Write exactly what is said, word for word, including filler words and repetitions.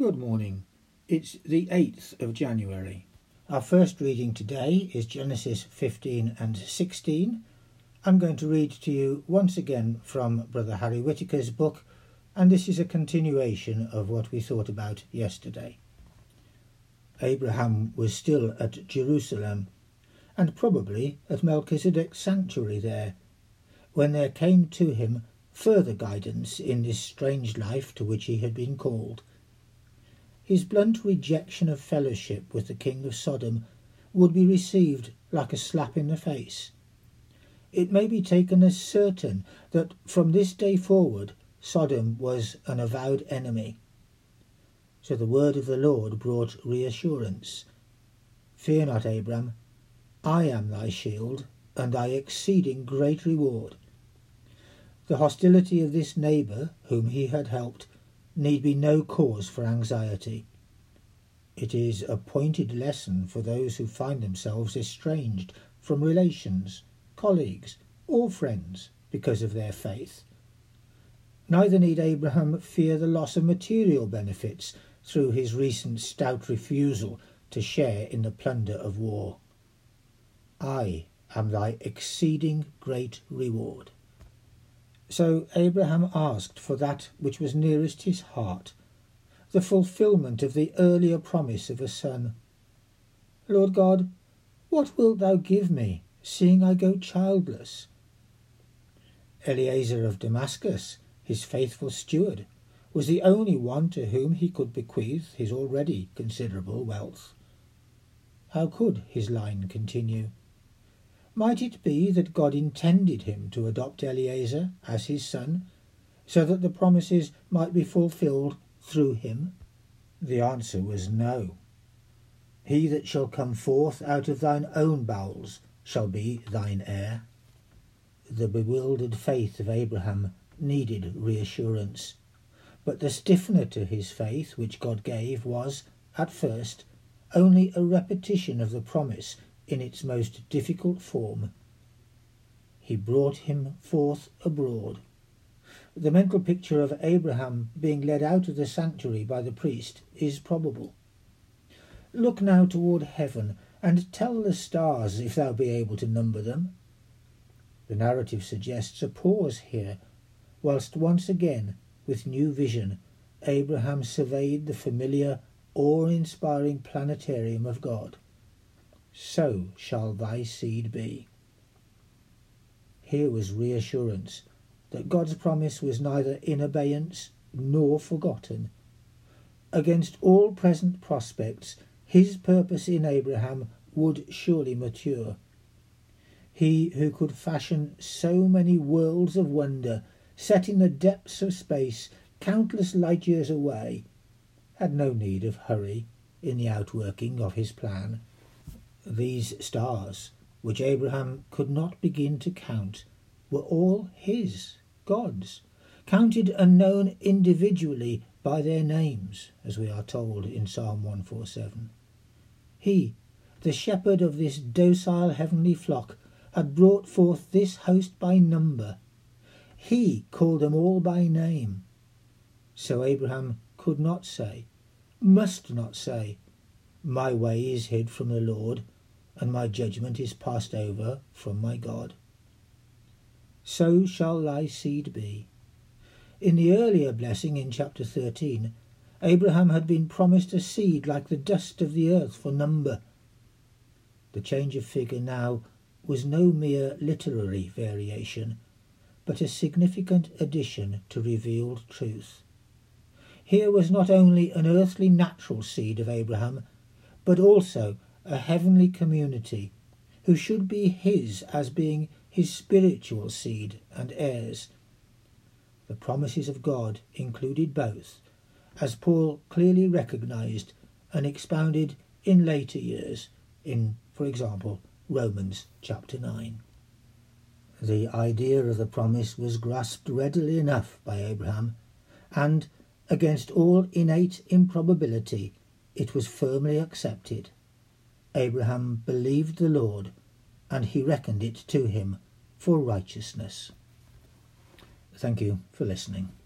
Good morning. It's the eighth of January. Our first reading today is Genesis fifteen and sixteen. I'm going to read to you once again from Brother Harry Whitaker's book, and this is a continuation of what we thought about yesterday. Abraham was still at Jerusalem, and probably at Melchizedek's sanctuary there, when there came to him further guidance in this strange life to which he had been called. His blunt rejection of fellowship with the king of Sodom would be received like a slap in the face. It may be taken as certain that from this day forward Sodom was an avowed enemy. So the word of the Lord brought reassurance. Fear not, Abram, I am thy shield, and thy exceeding great reward. The hostility of this neighbour, whom he had helped, need be no cause for anxiety. It is a pointed lesson for those who find themselves estranged from relations, colleagues, or friends because of their faith. Neither need Abraham fear the loss of material benefits through his recent stout refusal to share in the plunder of war. I am thy exceeding great reward. So Abraham asked for that which was nearest his heart, the fulfilment of the earlier promise of a son. Lord God, what wilt thou give me, seeing I go childless? Eliezer of Damascus, his faithful steward, was the only one to whom he could bequeath his already considerable wealth. How could his line continue? Might it be that God intended him to adopt Eliezer as his son, so that the promises might be fulfilled through him? The answer was no. He that shall come forth out of thine own bowels shall be thine heir. The bewildered faith of Abraham needed reassurance, but the stiffener to his faith which God gave was, at first, only a repetition of the promise in its most difficult form. He brought him forth abroad. The mental picture of Abraham being led out of the sanctuary by the priest is probable. Look now toward heaven, and tell the stars if thou be able to number them. The narrative suggests a pause here, whilst once again, with new vision, Abraham surveyed the familiar, awe-inspiring planetarium of God. So shall thy seed be. Here was reassurance that God's promise was neither in abeyance nor forgotten. Against all present prospects, his purpose in Abraham would surely mature. He who could fashion so many worlds of wonder, set in the depths of space, countless light years away, had no need of hurry in the outworking of his plan. These stars, which Abraham could not begin to count, were all his, God's, counted and known individually by their names, as we are told in Psalm one forty-seven. He, the shepherd of this docile heavenly flock, had brought forth this host by number. He called them all by name. So Abraham could not say, must not say, my way is hid from the Lord, and my judgment is passed over from my God. So shall thy seed be. In the earlier blessing in chapter thirteen, Abraham had been promised a seed like the dust of the earth for number. The change of figure now was no mere literary variation, but a significant addition to revealed truth. Here was not only an earthly natural seed of Abraham, but also a heavenly community, who should be his as being his spiritual seed and heirs. The promises of God included both, as Paul clearly recognized and expounded in later years in, for example, Romans chapter nine. The idea of the promise was grasped readily enough by Abraham, and, against all innate improbability, it was firmly accepted. Abraham believed the Lord, and he reckoned it to him for righteousness. Thank you for listening.